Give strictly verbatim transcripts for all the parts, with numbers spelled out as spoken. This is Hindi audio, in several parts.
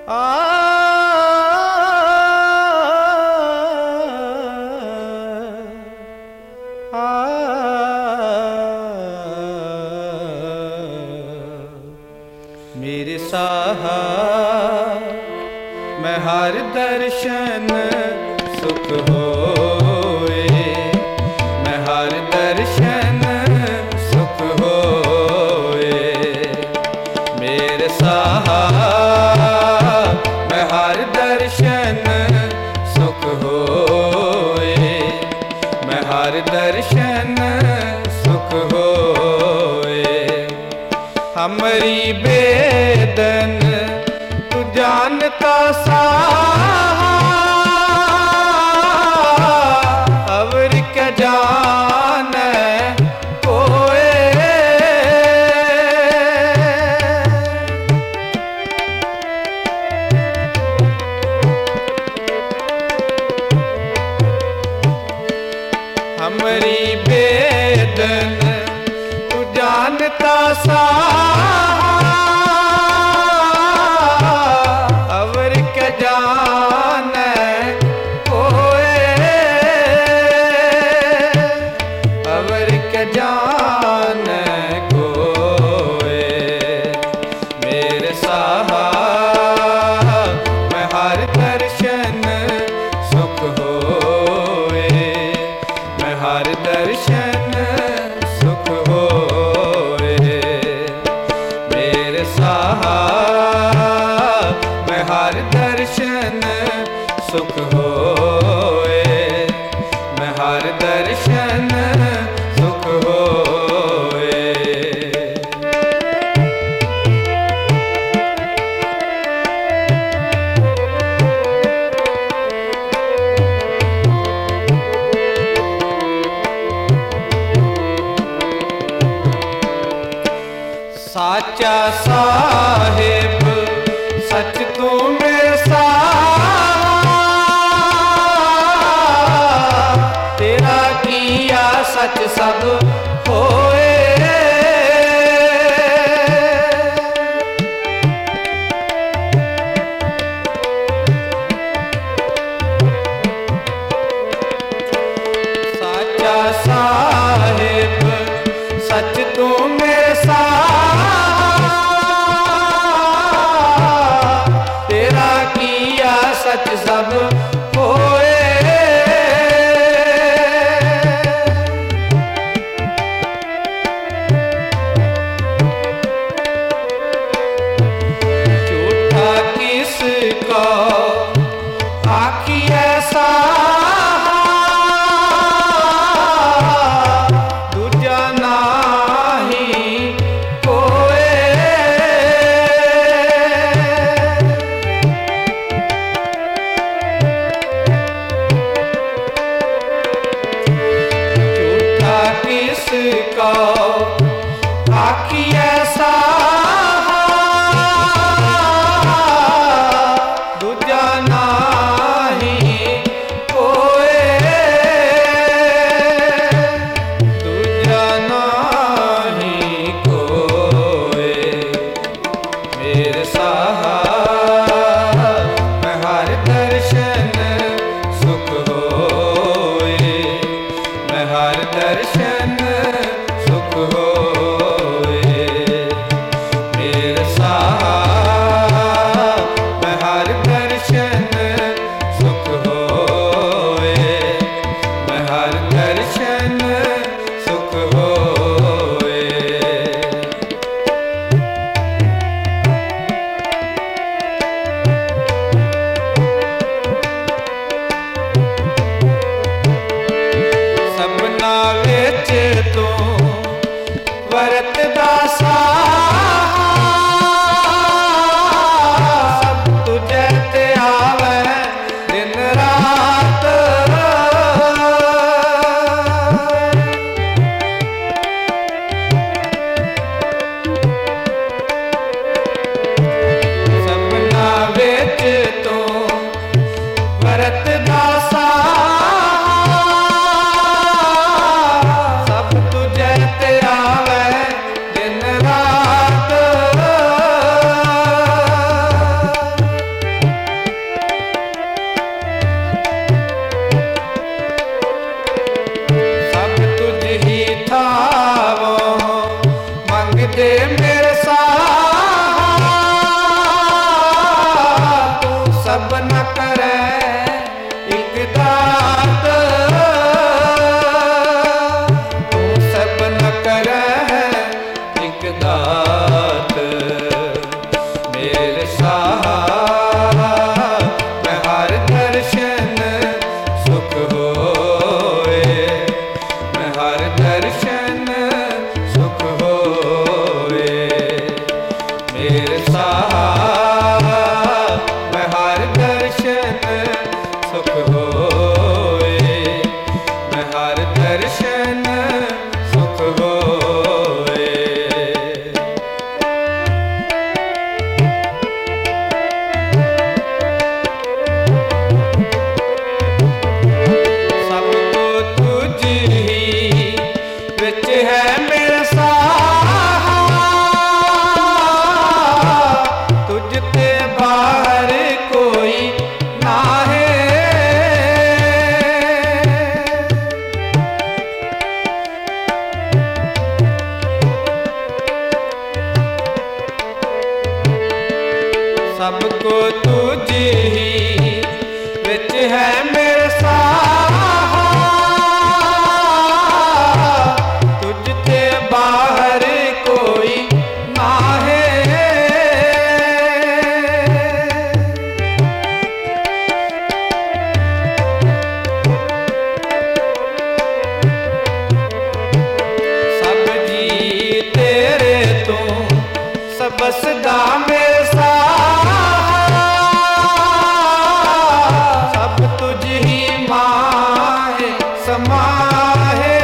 आ मेरे साहा मैं हर दर्शन सुख होए, मैं हर दर्शन सुख होए। मेरे साहा मैं हर दर्शन सुख होए, मैं हर दर्शन सुख होए। हमरी बेदन तू जानता साहा, अवर क्या जाने कोए। हमरी बेदन तू जानता साहा, अवर क्या जाने कोए, अवर क्या जाने कोए। मेरे साहा मैं हर दर्शन सुख होए, मैं हर दर्शन सुख होए। मेरे साहा मैं हर दर्शन सुख होए, मैं हर दर्शन सुख होए। साचा साहिब सच तू मेरे साहा, तेरा किया सच सब होए। साचा साहिब सच तू मेरे साहा, तेरा किया सच सब होए। झूठा किसको आखिए साहा, दूजा नाही कोए। सबको तुझ ही विच है मेरे साहा, तुझते बाहर कोई ना है। सब जी तेरे तू सबसदा मेरे साहा, सब तुझ ही माहे समाहे,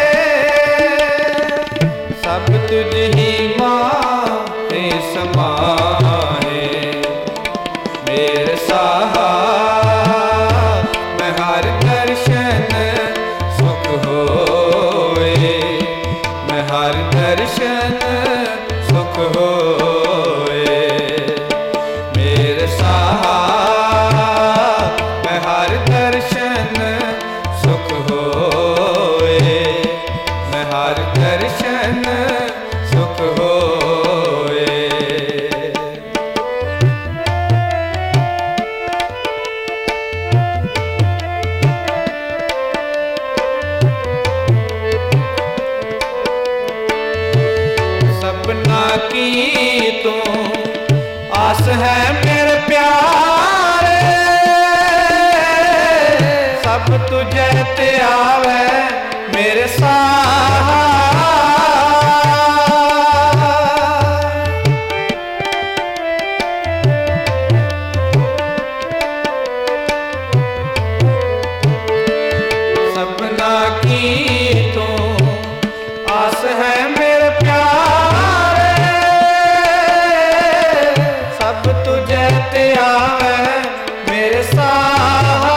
सब तुझ ही माहे समाहे। मेरे साहा मैं हर दर्शन सुख होए, मैं हर दर्शन सुख होए। मेरे साहा मैं हर दर्शन सुख होए, मैं हर दर्शन सुख होए। सपना की तू आस है मेरे प्यारे, सब तुझे ते आवे मेरे साहा। सपना की तू आस है मेरे प्यारे, सब तुझे ते आवे मेरे साहा।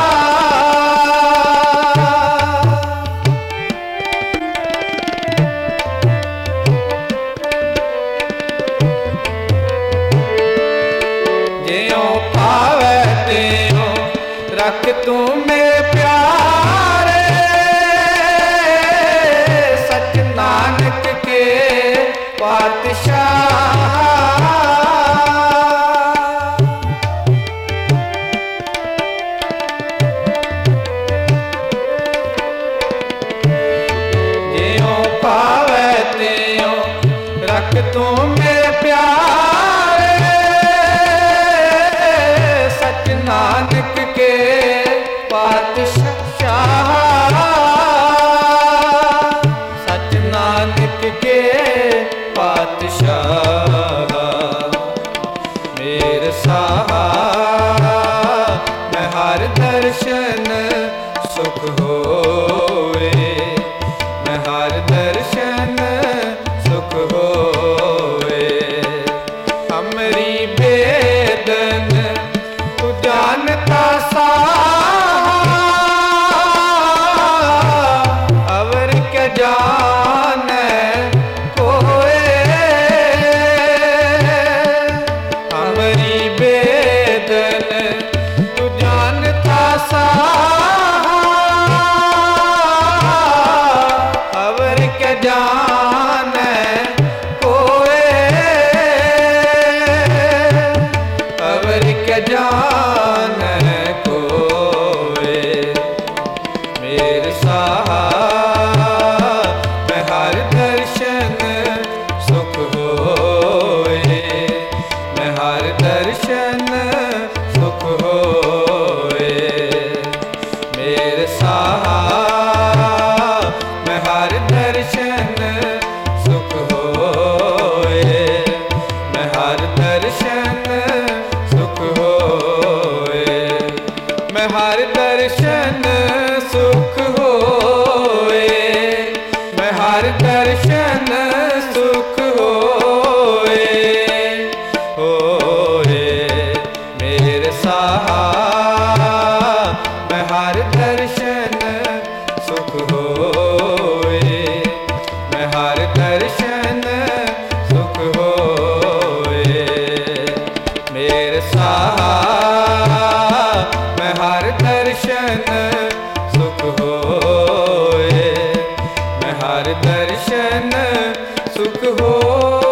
ज्यों पावे त्यों रख तू मेरे प्यारे, सच नानक के पातशाह। ज्यों पावे त्यों रख तू मेरे प्यारे, सच नानक के पातशाह, सच नानक के पातशाह। मेरे साहा मैं हर दर्शन सुख होए, मैं हर दर्शन सुख होए। हमरी बेदन तू जानता साहा, अवर के जाने कोए। हमरी बेदन तू जानता साहा, अवर के जाने कोए, अवर के जाने कोए। मेरे साहा मैं हर दर्शन सुख होए, मैं हर दर्शन सुख होए। मेरे साहा मैं हर दर्शन सुख होए, मैं हर दर्शन सुख होए। मैं हर दर्शन सुख होए, मैं हर दर्शन सुख होए, होए। मेरे साहा मैं हर दर्शन सुख होए, मैं हर दर्शन सुख होए। मेरे साहा मैं हर दर्शन सुख होए, मैं हर दर्शन सुख होए।